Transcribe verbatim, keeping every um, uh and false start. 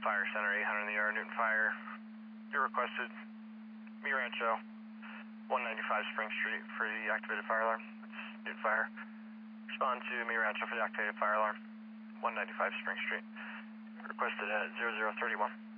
Fire Center, eight hundred in the air, Newton Fire. You requested Mi Rancho, one ninety-five Spring Street for the activated fire alarm. It's Newton Fire. Respond to Mi Rancho for the activated fire alarm, one ninety-five Spring Street. Requested at zero zero three one.